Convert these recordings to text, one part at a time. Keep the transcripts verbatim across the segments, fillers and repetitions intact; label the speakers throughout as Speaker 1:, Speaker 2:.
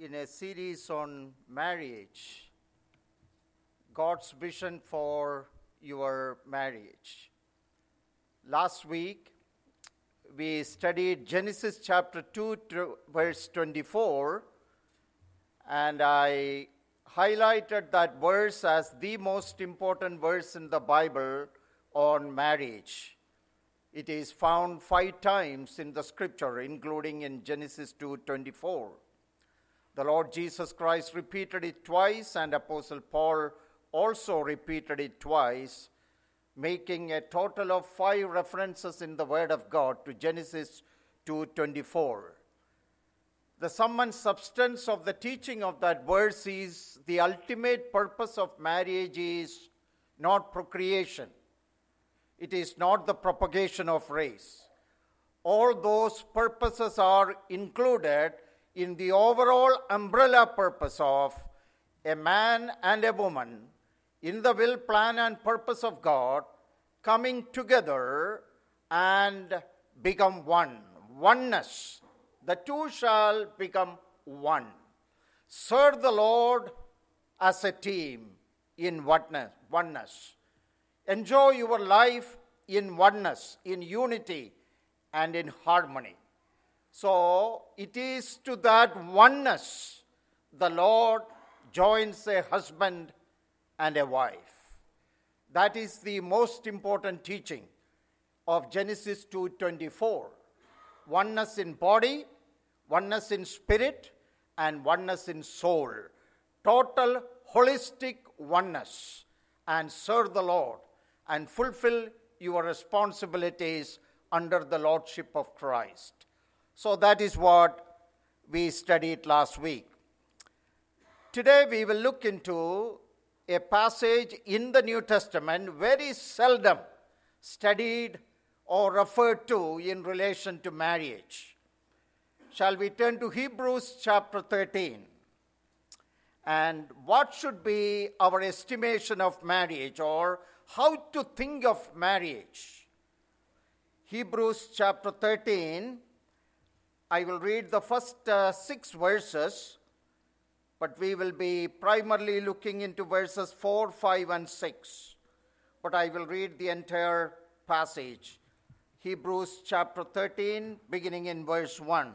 Speaker 1: in a series on marriage, God's vision for your marriage. Last week, we studied Genesis chapter two, verse twenty-four, and I highlighted that verse as the most important verse in the Bible on marriage. It is found five times in the scripture, including in Genesis two twenty-four. The Lord Jesus Christ repeated it twice, and Apostle Paul also repeated it twice, making a total of five references in the Word of God to Genesis two twenty-four. The sum and substance of the teaching of that verse is the ultimate purpose of marriage is not procreation. It is not the propagation of race. All those purposes are included in the overall umbrella purpose of a man and a woman in the will, plan, and purpose of God coming together and become one. Oneness. The two shall become one. Serve the Lord as a team in oneness. Enjoy your life in oneness, in unity, and in harmony. So, it is to that oneness the Lord joins a husband and a wife. That is the most important teaching of Genesis two twenty-four. Oneness in body, oneness in spirit, and oneness in soul. Total holistic oneness. And serve the Lord and fulfill your responsibilities under the Lordship of Christ. So that is what we studied last week. Today we will look into a passage in the New Testament very seldom studied or referred to in relation to marriage. Shall we turn to Hebrews chapter thirteen? And what should be our estimation of marriage, or how to think of marriage? Hebrews chapter thirteen, I will read the first uh, six verses, but we will be primarily looking into verses four, five, and six. But I will read the entire passage. Hebrews chapter thirteen, beginning in verse one.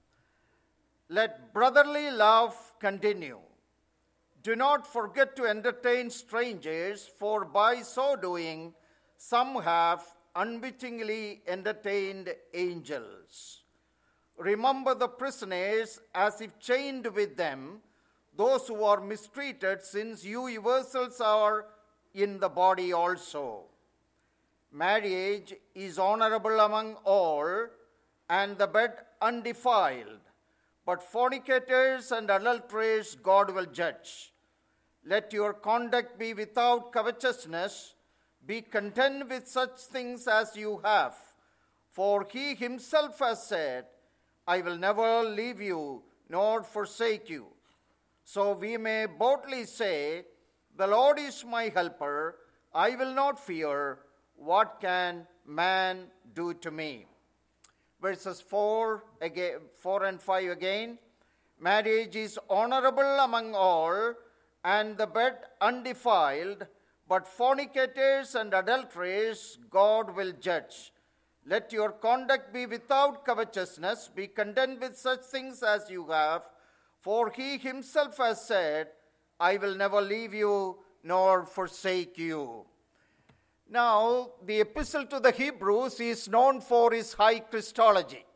Speaker 1: Let brotherly love continue. Do not forget to entertain strangers, for by so doing, some have unwittingly entertained angels. Remember the prisoners as if chained with them, those who are mistreated, since you yourselves are in the body also. Marriage is honorable among all, and the bed undefiled. But fornicators and adulterers God will judge. Let your conduct be without covetousness. Be content with such things as you have. For he himself has said, I will never leave you nor forsake you. So we may boldly say, the Lord is my helper. I will not fear. What can man do to me? Verses four, again, four and five again. Marriage is honorable among all, and the bed undefiled, but fornicators and adulterers God will judge. Let your conduct be without covetousness. Be content with such things as you have. For he himself has said, I will never leave you nor forsake you. Now, the epistle to the Hebrews is known for its high Christology.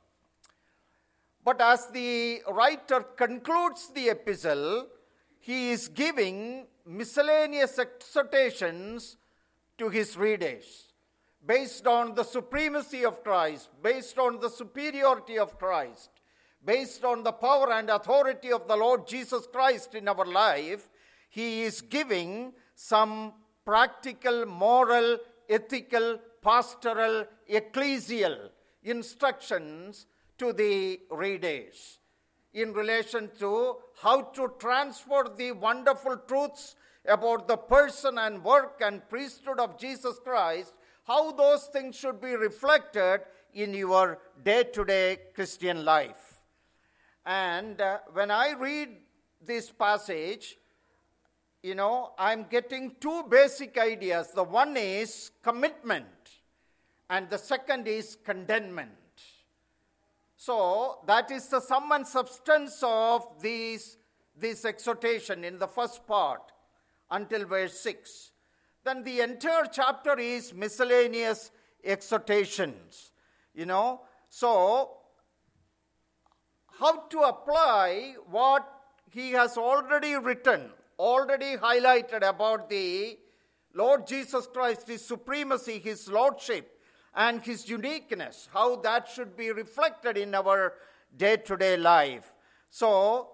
Speaker 1: But as the writer concludes the epistle, he is giving miscellaneous exhortations to his readers based on the supremacy of Christ, based on the superiority of Christ, based on the power and authority of the Lord Jesus Christ in our life. He is giving some practical, moral, ethical, pastoral, ecclesial instructions to the readers in relation to how to transfer the wonderful truths about the person and work and priesthood of Jesus Christ, how those things should be reflected in your day-to-day Christian life. And uh, when I read this passage, you know, I'm getting two basic ideas. The one is commitment, and the second is contentment. So that is the sum and substance of these, this exhortation in the first part until verse six. Then the entire chapter is miscellaneous exhortations. You know, so how to apply what he has already written, already highlighted about the Lord Jesus Christ, his supremacy, his lordship, and his uniqueness, how that should be reflected in our day-to-day life. So,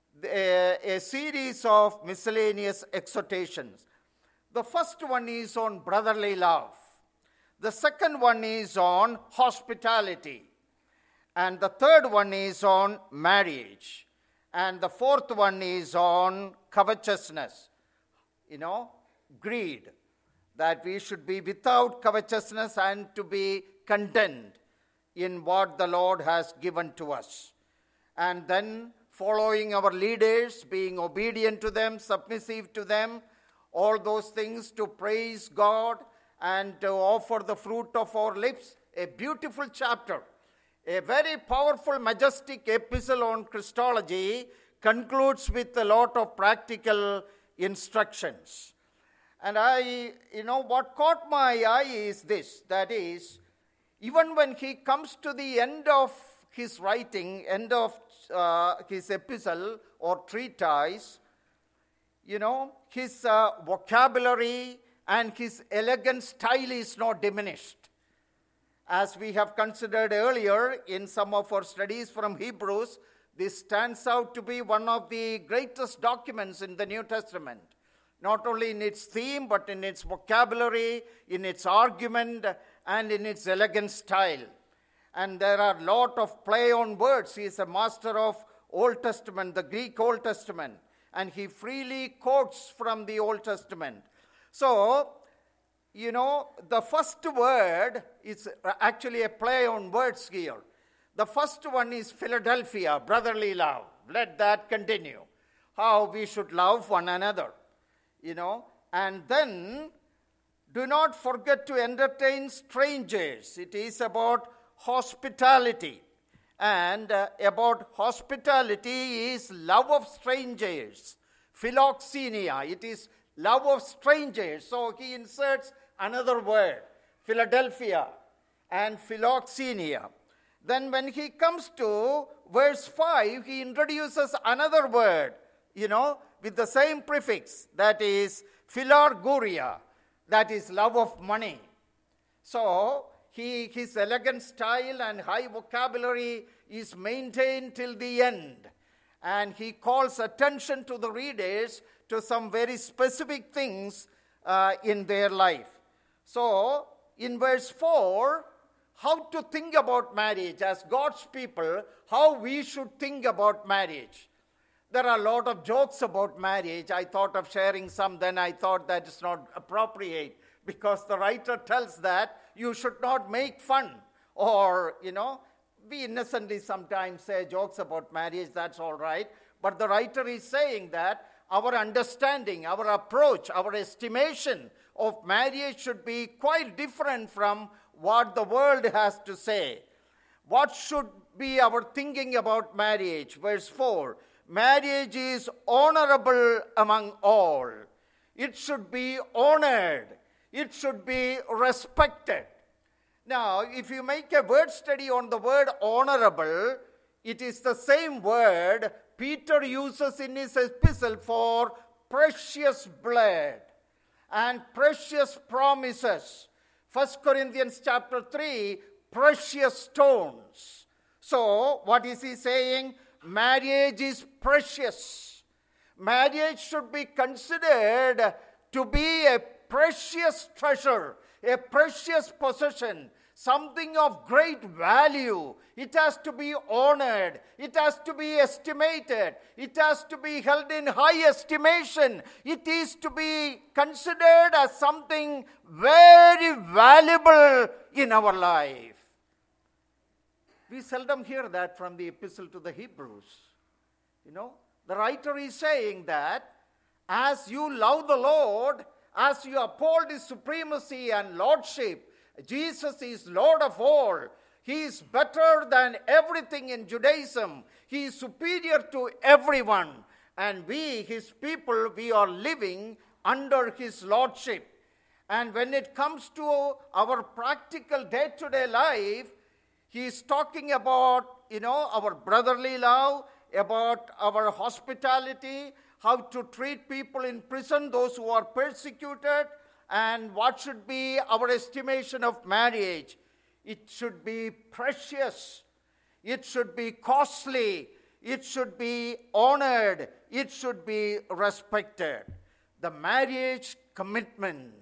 Speaker 1: a, a series of miscellaneous exhortations. The first one is on brotherly love. The second one is on hospitality. And the third one is on marriage. And the fourth one is on covetousness. You know, greed. That we should be without covetousness and to be content in what the Lord has given to us. And then following our leaders, being obedient to them, submissive to them, all those things to praise God and to offer the fruit of our lips. A beautiful chapter. A very powerful, majestic epistle on Christology concludes with a lot of practical instructions. And I, you know, what caught my eye is this, that is, even when he comes to the end of his writing, end of uh, his epistle or treatise, you know, his uh, vocabulary and his elegant style is not diminished. As we have considered earlier in some of our studies from Hebrews, this stands out to be one of the greatest documents in the New Testament. Not only in its theme, but in its vocabulary, in its argument, and in its elegant style. And there are a lot of play on words. He is a master of Old Testament, the Greek Old Testament, and he freely quotes from the Old Testament. So, you know, the first word is actually a play on words here. The first one is Philadelphia, brotherly love. Let that continue. How we should love one another. You know, and then do not forget to entertain strangers. It is about hospitality. And uh, about hospitality is love of strangers. Philoxenia, it is love of strangers. So he inserts another word, Philadelphia and philoxenia. Then when he comes to verse five, he introduces another word, you know, with the same prefix, that is philarguria, that is love of money. So, he, his elegant style and high vocabulary is maintained till the end. And he calls attention to the readers to some very specific things uh, in their life. So, in verse four, how to think about marriage as God's people, how we should think about marriage. There are a lot of jokes about marriage. I thought of sharing some, then I thought that is not appropriate because the writer tells that you should not make fun or, you know, we innocently sometimes say jokes about marriage, that's all right. But the writer is saying that our understanding, our approach, our estimation of marriage should be quite different from what the world has to say. What should be our thinking about marriage? Verse four. Marriage is honorable among all. It should be honored. It should be respected. Now, if you make a word study on the word honorable, it is the same word Peter uses in his epistle for precious blood and precious promises. First Corinthians chapter three, precious stones. So, what is he saying? Marriage is precious. Marriage should be considered to be a precious treasure, a precious possession, something of great value. It has to be honored. It has to be estimated. It has to be held in high estimation. It is to be considered as something very valuable in our life. We seldom hear that from the epistle to the Hebrews. You know, The writer is saying that as you love the Lord, as you uphold his supremacy and lordship, Jesus is Lord of all. He is better than everything in Judaism. He is superior to everyone. And we, his people, we are living under his lordship. And when it comes to our practical day-to-day life, he is talking about, you know, our brotherly love, about our hospitality, how to treat people in prison, those who are persecuted, and what should be our estimation of marriage. It should be precious. It should be costly. It should be honored. It should be respected. The marriage commitment,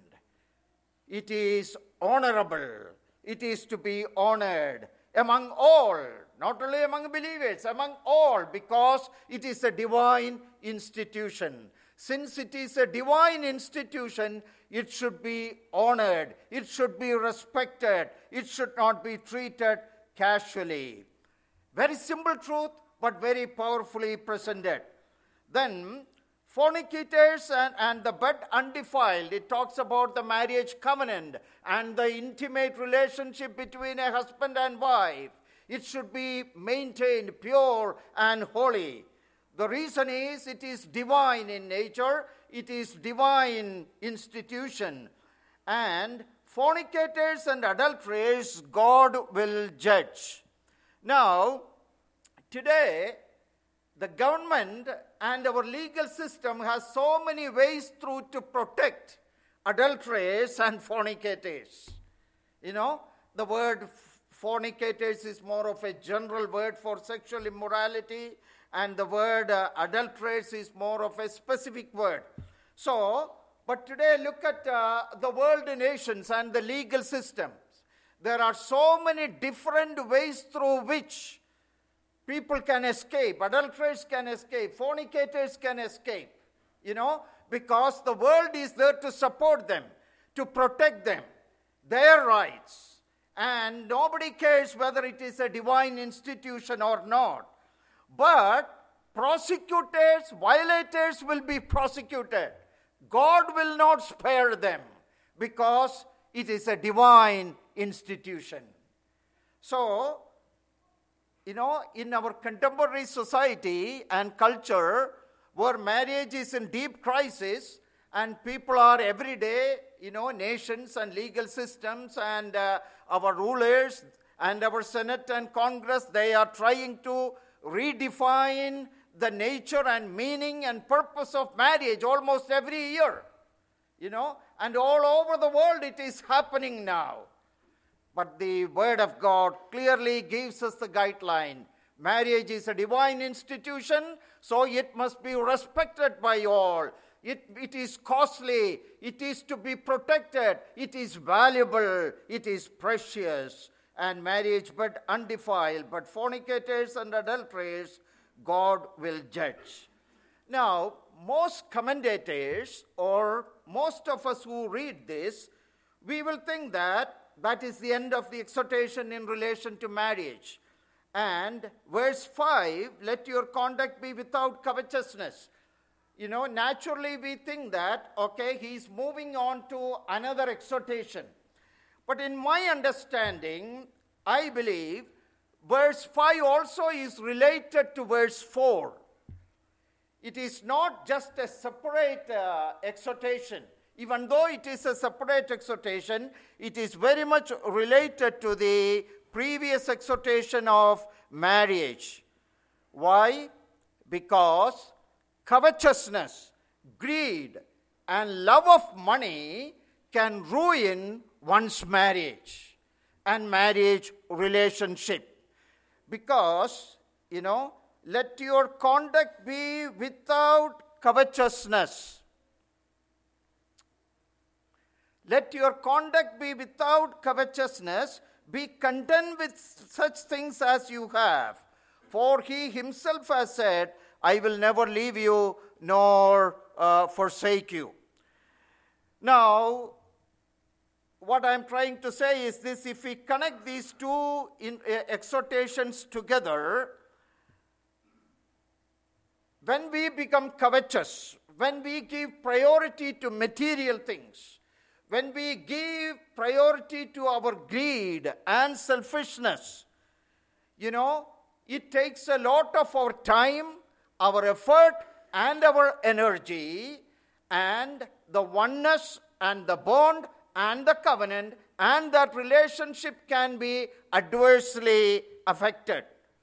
Speaker 1: it is honorable. It is to be honored among all, not only among believers, among all, because it is a divine institution. Since it is a divine institution, it should be honored. It should be respected. It should not be treated casually. Very simple truth, but very powerfully presented. Then, fornicators and, and the bed undefiled, it talks about the marriage covenant and the intimate relationship between a husband and wife. It should be maintained pure and holy. The reason is it is divine in nature, it is divine institution. And fornicators and adulterers, God will judge. Now, today, the government and our legal system has so many ways through to protect adulterers and fornicators. You know, the word fornicators is more of a general word for sexual immorality, and the word uh, adulterers is more of a specific word. So, but today look at uh, the world nations and the legal systems. There are so many different ways through which people can escape, adulterers can escape, fornicators can escape, you know, because the world is there to support them, to protect them, their rights. And nobody cares whether it is a divine institution or not. But prosecutors, violators will be prosecuted. God will not spare them because it is a divine institution. So, you know, in our contemporary society and culture, where marriage is in deep crisis and people are every day, you know, nations and legal systems and uh, our rulers and our Senate and Congress, they are trying to redefine the nature and meaning and purpose of marriage almost every year, you know, and all over the world it is happening now. But the Word of God clearly gives us the guideline. Marriage is a divine institution, so it must be respected by all. It, it is costly, it is to be protected, it is valuable, it is precious. And marriage but undefiled, but fornicators and adulterers, God will judge. Now, most commentators, or most of us who read this, we will think that that is the end of the exhortation in relation to marriage. And verse five, let your conduct be without covetousness. You know, naturally we think that, okay, he's moving on to another exhortation. But in my understanding, I believe verse five also is related to verse four. It is not just a separate uh, exhortation. Even though it is a separate exhortation, it is very much related to the previous exhortation of marriage. Why? Because covetousness, greed, and love of money can ruin one's marriage and marriage relationship. Because, you know, let your conduct be without covetousness. Let your conduct be without covetousness. Be content with such things as you have. For he himself has said, I will never leave you nor uh, forsake you. Now, what I'm trying to say is this: if we connect these two in, uh, exhortations together, when we become covetous, when we give priority to material things, when we give priority to our greed and selfishness, you know, it takes a lot of our time, our effort, and our energy, and the oneness and the bond and the covenant and that relationship can be adversely affected.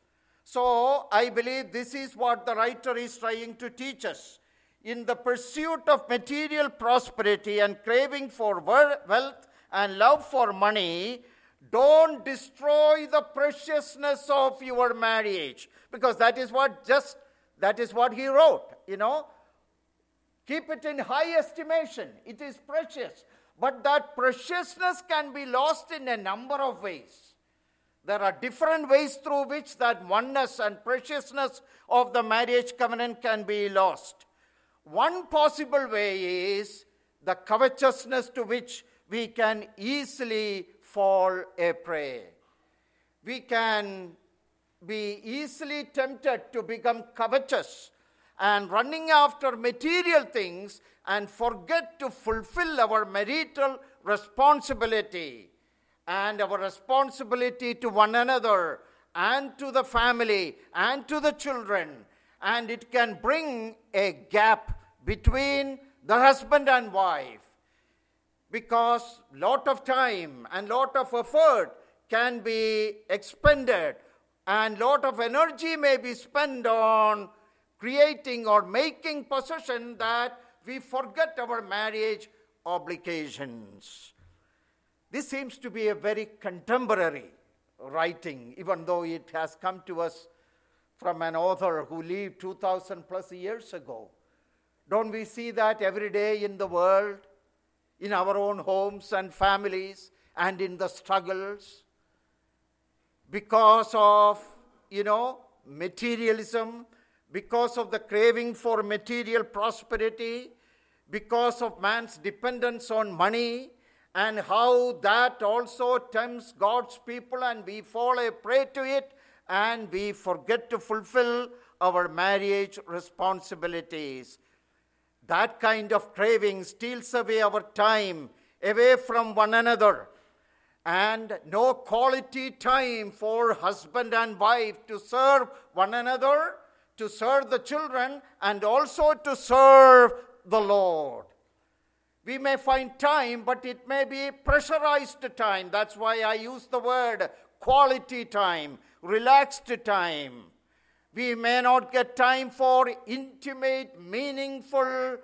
Speaker 1: So I believe this is what the writer is trying to teach us. In the pursuit of material prosperity and craving for wealth and love for money, don't destroy the preciousness of your marriage, because that is what just that is what he wrote, you know. Keep it in high estimation. It is precious. But that preciousness can be lost in a number of ways. There are different ways through which that oneness and preciousness of the marriage covenant can be lost. One possible way is the covetousness to which we can easily fall a prey. We can be easily tempted to become covetous and running after material things and forget to fulfill our marital responsibility and our responsibility to one another and to the family and to the children. And it can bring a gap between the husband and wife, because lot of time and lot of effort can be expended and lot of energy may be spent on creating or making possession that we forget our marriage obligations. This seems to be a very contemporary writing, even though it has come to us from an author who lived two thousand plus years ago. Don't we see that every day in the world, in our own homes and families, and in the struggles? Because of, you know, materialism, because of the craving for material prosperity, because of man's dependence on money, and how that also tempts God's people and we fall a prey to it, and we forget to fulfill our marriage responsibilities. That kind of craving steals away our time, away from one another, and no quality time for husband and wife to serve one another, to serve the children, and also to serve the Lord. We may find time, but it may be pressurized time. That's why I use the word quality time, relaxed time. We may not get time for intimate, meaningful,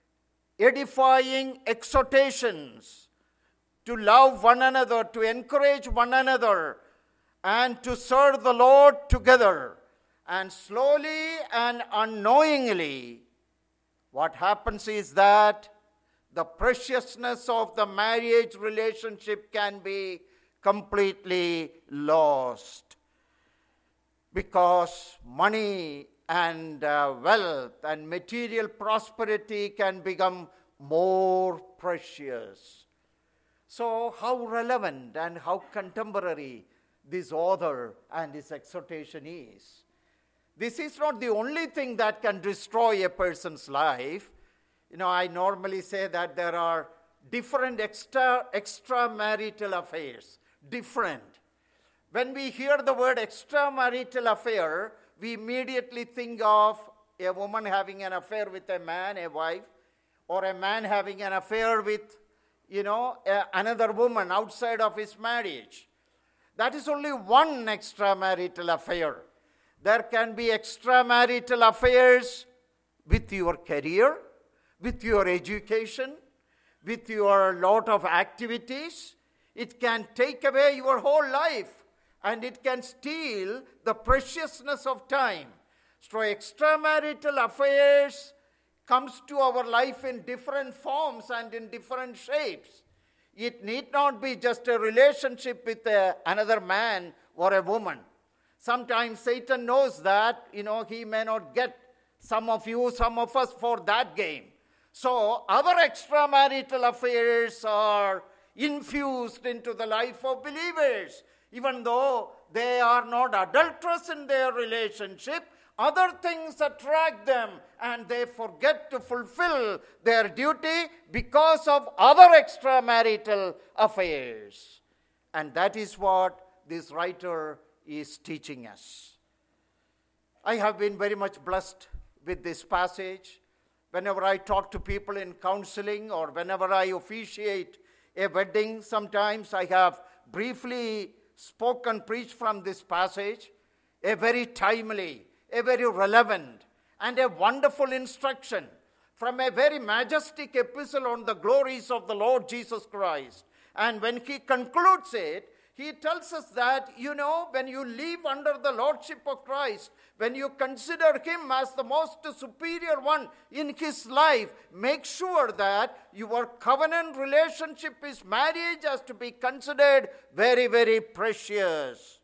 Speaker 1: edifying exhortations to love one another, to encourage one another, and to serve the Lord together. And slowly and unknowingly, what happens is that the preciousness of the marriage relationship can be completely lost, because money and uh, wealth and material prosperity can become more precious. So how relevant and how contemporary this author and his exhortation is. This is not the only thing that can destroy a person's life. You know, I normally say that there are different extra extramarital affairs. Different. When we hear the word extramarital affair, we immediately think of a woman having an affair with a man, a wife, or a man having an affair with, you know, a, another woman outside of his marriage. That is only one extramarital affair. There can be extramarital affairs with your career, with your education, with your lot of activities. It can take away your whole life, and it can steal the preciousness of time. So extramarital affairs comes to our life in different forms and in different shapes. It need not be just a relationship with a, another man or a woman. Sometimes Satan knows that, you know, he may not get some of you, some of us for that game. So other extramarital affairs are infused into the life of believers. Even though they are not adulterous in their relationship, other things attract them, and they forget to fulfill their duty because of other extramarital affairs. And that is what this writer is teaching us. I have been very much blessed with this passage. Whenever I talk to people in counseling or whenever I officiate a wedding, sometimes I have briefly spoken, preached from this passage, a very timely, a very relevant, and a wonderful instruction from a very majestic epistle on the glories of the Lord Jesus Christ. And when he concludes it, he tells us that, you know, when you live under the lordship of Christ, when you consider him as the most superior one in his life, make sure that your covenant relationship is marriage has to be considered very, very precious.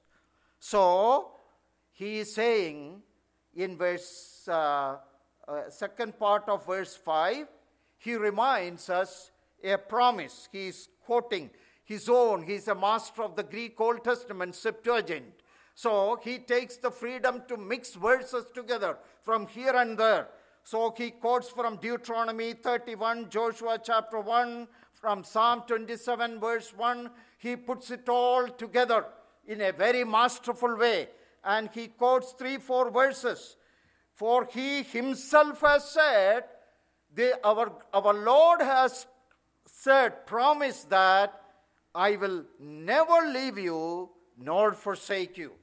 Speaker 1: So, he is saying in verse, uh, uh, second part of verse five, he reminds us a promise. He is quoting his own. He is a master of the Greek Old Testament Septuagint. So he takes the freedom to mix verses together from here and there. So he quotes from Deuteronomy thirty-one, Joshua chapter one, from Psalm twenty-seven verse one. He puts it all together in a very masterful way. And he quotes three, four verses. For he himself has said, the, our, our Lord has said, promised that I will never leave you nor forsake you.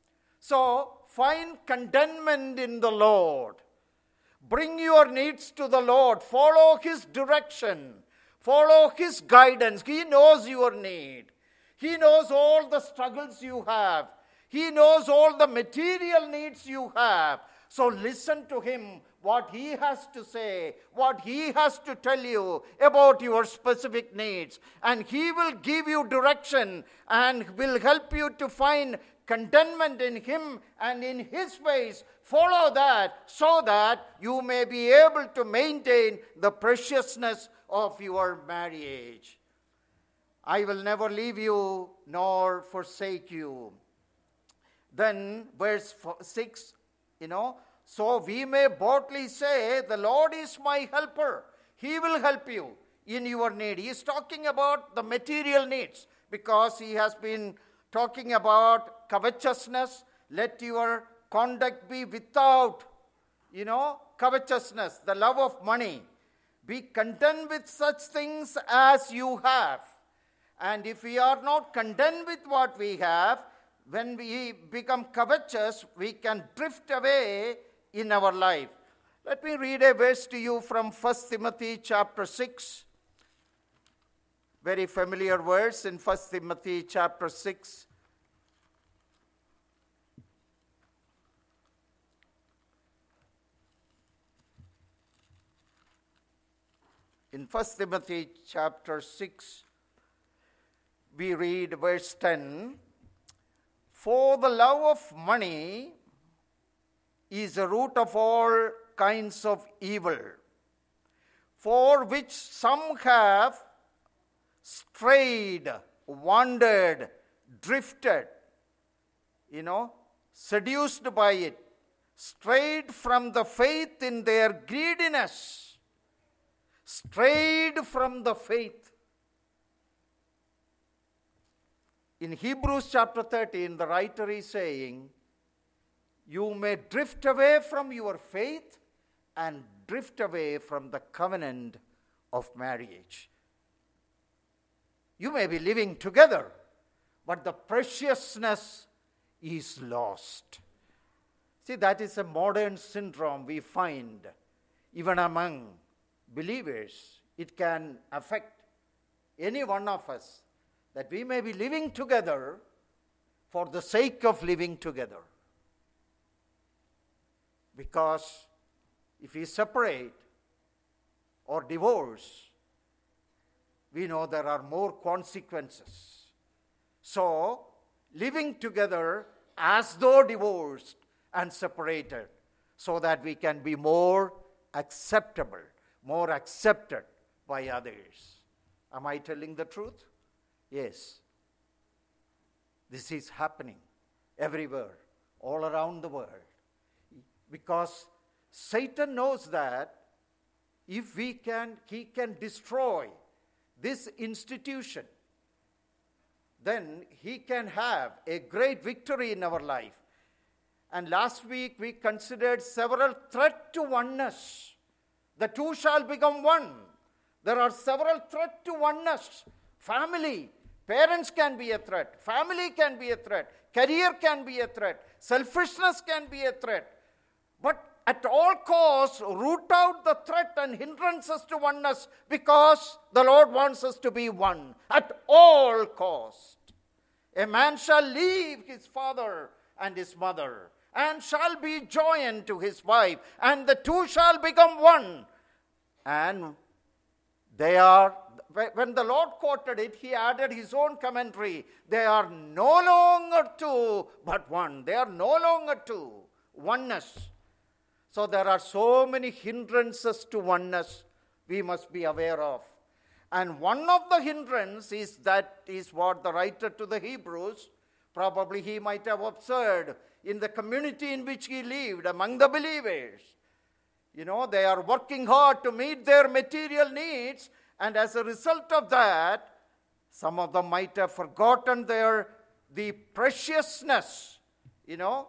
Speaker 1: So, find contentment in the Lord. Bring your needs to the Lord. Follow his direction. Follow his guidance. He knows your need. He knows all the struggles you have. He knows all the material needs you have. So listen to him, what he has to say, what he has to tell you about your specific needs. And he will give you direction and will help you to find contentment in him and in his ways. Follow that so that you may be able to maintain the preciousness of your marriage. I will never leave you nor forsake you. Then verse six, you know, so we may boldly say, the Lord is my helper. He will help you in your need. He is talking about the material needs because he has been talking about covetousness. Let your conduct be without, you know, covetousness, the love of money. Be content with such things as you have. And if we are not content with what we have, when we become covetous, we can drift away in our life. Let me read a verse to you from First Timothy chapter six. Very familiar verse in First Timothy chapter six. In First Timothy chapter six, we read verse ten. For the love of money is the root of all kinds of evil, for which some have strayed, wandered, drifted, you know, seduced by it, strayed from the faith in their greediness, strayed from the faith. In Hebrews chapter thirteen, the writer is saying, you may drift away from your faith and drift away from the covenant of marriage. You may be living together, but the preciousness is lost. See, that is a modern syndrome we find even among believers. It can affect any one of us, that we may be living together for the sake of living together. Because if we separate or divorce, we know there are more consequences. So, living together as though divorced and separated, so that we can be more acceptable, more accepted by others. Am I telling the truth? Yes. This is happening everywhere, all around the world. Because Satan knows that if we can, he can destroy this institution, then he can have a great victory in our life. And last week we considered several threats to oneness. The two shall become one. There are several threats to oneness. Family, parents can be a threat. Family can be a threat. Career can be a threat. Selfishness can be a threat. But at all costs, root out the threat and hindrances to oneness, because the Lord wants us to be one at all costs. A man shall leave his father and his mother, and shall be joined to his wife, and the two shall become one. And they are, when the Lord quoted it, he added his own commentary. They are no longer two, but one. They are no longer two. Oneness. So there are so many hindrances to oneness we must be aware of. And one of the hindrances is that is what the writer to the Hebrews, probably he might have observed in the community in which he lived among the believers. You know, they are working hard to meet their material needs, and as a result of that, some of them might have forgotten their the preciousness, you know.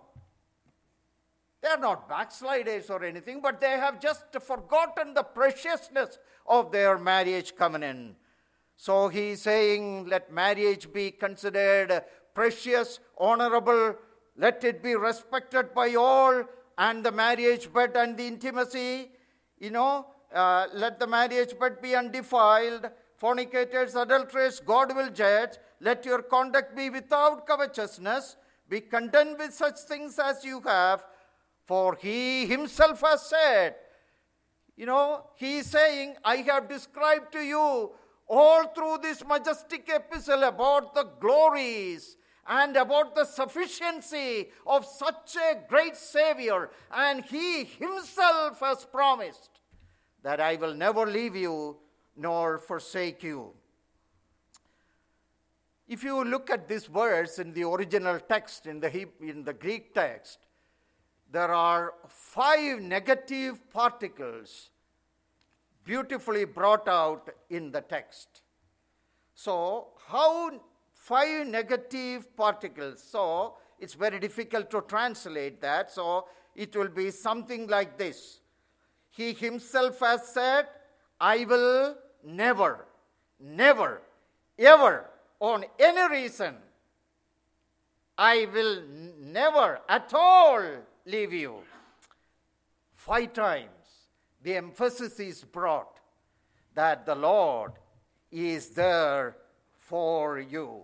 Speaker 1: They are not backsliders or anything, but they have just forgotten the preciousness of their marriage covenant. So he is saying, let marriage be considered precious, honorable, let it be respected by all, and the marriage bed and the intimacy, you know, uh, let the marriage bed be undefiled. Fornicators, adulterers, God will judge. Let your conduct be without covetousness. Be content with such things as you have. For he himself has said, you know, he is saying, I have described to you all through this majestic epistle about the glories and about the sufficiency of such a great Savior. And he himself has promised that I will never leave you nor forsake you. If you look at this verse in the original text, in the, in the Greek text, there are five negative particles beautifully brought out in the text. So, how five negative particles? So, it's very difficult to translate that. So, it will be something like this. He himself has said, I will never, never, ever, on any reason, I will n- never at all leave you. Five times the emphasis is brought that the Lord is there for you.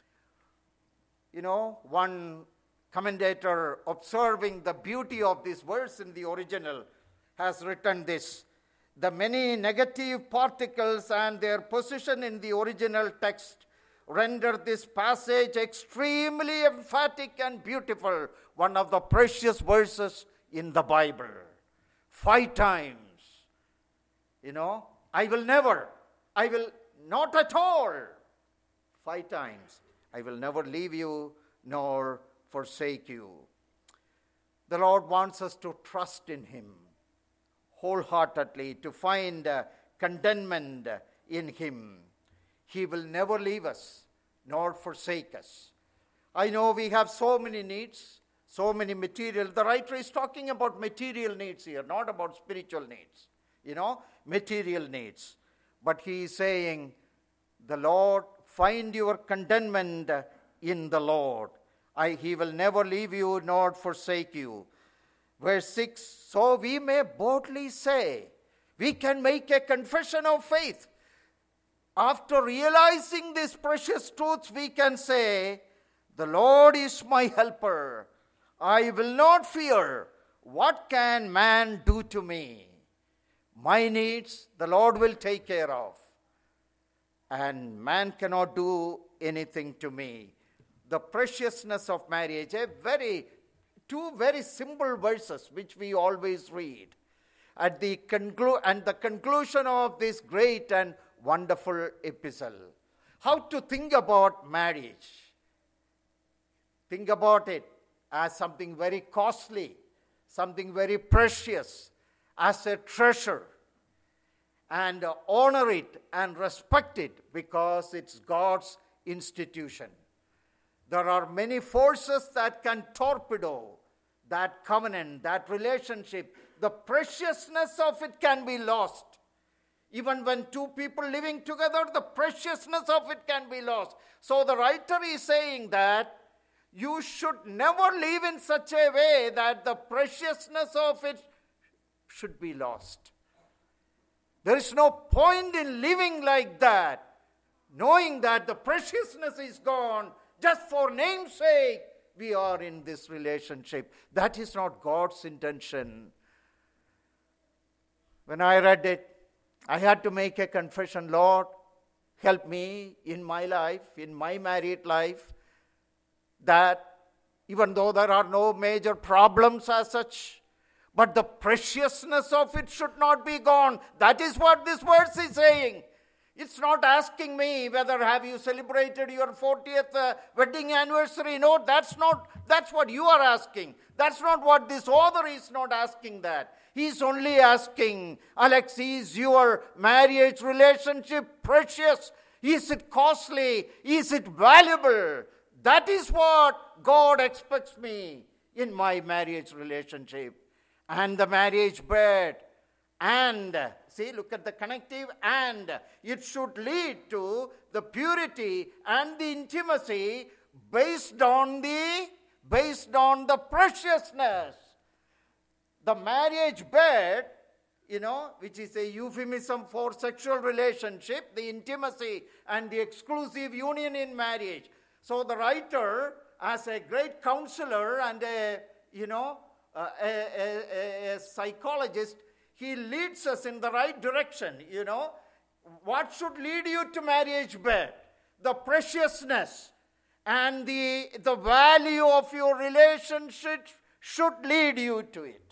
Speaker 1: You know, one commentator observing the beauty of this verse in the original has written this: the many negative particles and their position in the original text render this passage extremely emphatic and beautiful, one of the precious verses in the Bible. Five times, you know, I will never, I will not at all. Five times, I will never leave you nor forsake you. The Lord wants us to trust in Him wholeheartedly, to find uh, contentment in Him. He will never leave us nor forsake us. I know we have so many needs, so many material. The writer is talking about material needs here, not about spiritual needs. You know, material needs. But he is saying, the Lord, find your contentment in the Lord. I, he will never leave you nor forsake you. Verse six, so we may boldly say, we can make a confession of faith. After realizing these precious truths, we can say, the Lord is my helper. I will not fear. What can man do to me? My needs, the Lord will take care of. And man cannot do anything to me. The preciousness of marriage, a very, two very simple verses which we always read. At the conclu- and the conclusion of this great and wonderful epistle. How to think about marriage. Think about it as something very costly, something very precious, as a treasure, and honor it and respect it because it's God's institution. There are many forces that can torpedo that covenant, that relationship. The preciousness of it can be lost. Even when two people living together, the preciousness of it can be lost. So the writer is saying that you should never live in such a way that the preciousness of it should be lost. There is no point in living like that, knowing that the preciousness is gone just for name's sake. We are in this relationship. That is not God's intention. When I read it, I had to make a confession. Lord, help me in my life, in my married life, that even though there are no major problems as such, but the preciousness of it should not be gone. That is what this verse is saying. It's not asking me whether have you celebrated your fortieth uh, wedding anniversary. No, that's not, that's what you are asking. That's not what this author is not asking that. He's only asking, Alex, is your marriage relationship precious? Is it costly? Is it valuable? That is what God expects me in my marriage relationship. And the marriage bed. And, see, look at the connective, and it should lead to the purity and the intimacy based on the, based on the preciousness. The marriage bed, you know, which is a euphemism for sexual relationship, the intimacy and the exclusive union in marriage. So the writer, as a great counselor and a, you know, uh, a, a, a psychologist, he leads us in the right direction, you know. What should lead you to marriage bed? The preciousness and the, the value of your relationship should lead you to it.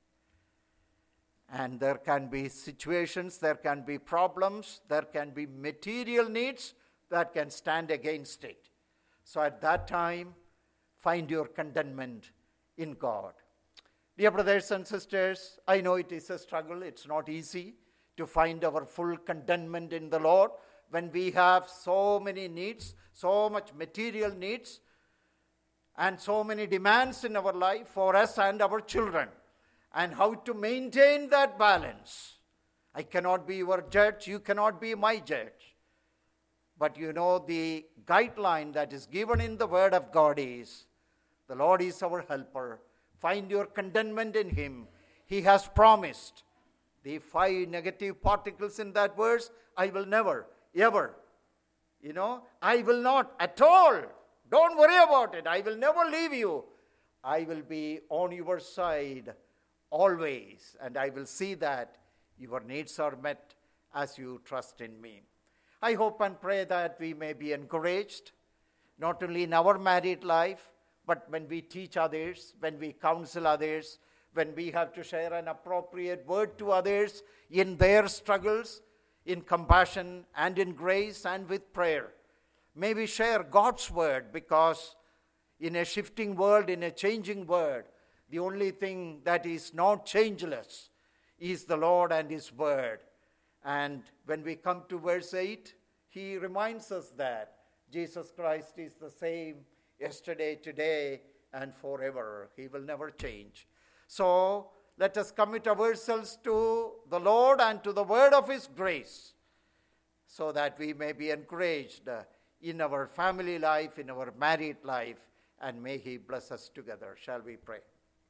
Speaker 1: And there can be situations, there can be problems, there can be material needs that can stand against it. So at that time, find your contentment in God. Dear brothers and sisters, I know it is a struggle. It's not easy to find our full contentment in the Lord when we have so many needs, so much material needs, and so many demands in our life for us and our children. And how to maintain that balance. I cannot be your judge, you cannot be my judge. But you know, the guideline that is given in the Word of God is, the Lord is our helper. Find your contentment in Him. He has promised. The five negative particles in that verse, I will never, ever, you know, I will not at all. Don't worry about it. I will never leave you. I will be on your side always, and I will see that your needs are met as you trust in me. I hope and pray that we may be encouraged, not only in our married life, but when we teach others, when we counsel others, when we have to share an appropriate word to others in their struggles, in compassion and in grace and with prayer. May we share God's word, because in a shifting world, in a changing world, the only thing that is not changeless is the Lord and His word. And when we come to verse eight, he reminds us that Jesus Christ is the same yesterday, today, and forever. He will never change. So let us commit ourselves to the Lord and to the word of His grace, so that we may be encouraged in our family life, in our married life, and may He bless us together. Shall we pray?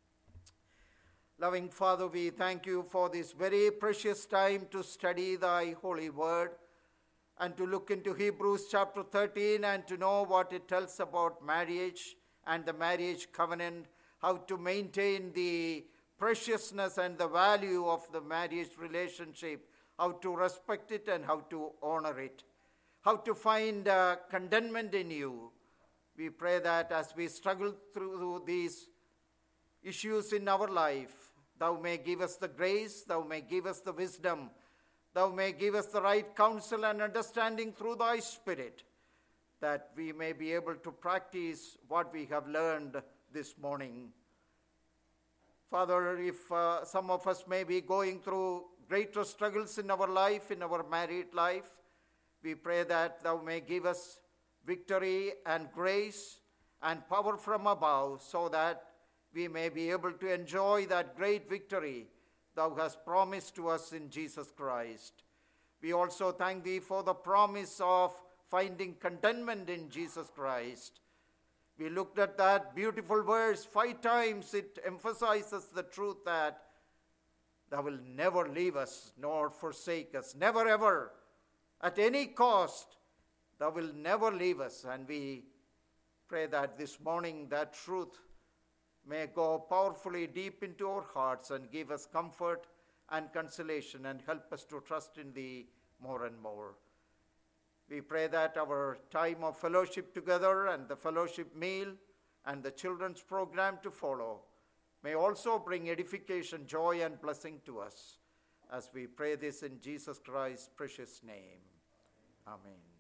Speaker 1: Loving Father, we thank You for this very precious time to study Thy holy word and to look into Hebrews chapter thirteen and to know what it tells about marriage and the marriage covenant, how to maintain the preciousness and the value of the marriage relationship, how to respect it and how to honor it, how to find uh, contentment in You. We pray that as we struggle through these issues in our life, Thou may give us the grace, Thou may give us the wisdom, Thou may give us the right counsel and understanding through Thy Spirit, that we may be able to practice what we have learned this morning. Father, if uh, some of us may be going through greater struggles in our life, in our married life, we pray that thou may give us victory and grace and power from above, so that we may be able to enjoy that great victory thou hast promised to us in Jesus Christ. We also thank thee for the promise of finding contentment in Jesus Christ. We looked at that beautiful verse five times. It emphasizes the truth that thou wilt never leave us nor forsake us. Never ever, at any cost, thou wilt never leave us. And we pray that this morning that truth may go powerfully deep into our hearts and give us comfort and consolation and help us to trust in thee more and more. We pray that our time of fellowship together and the fellowship meal and the children's program to follow may also bring edification, joy, and blessing to us, as we pray this in Jesus Christ's precious name. Amen.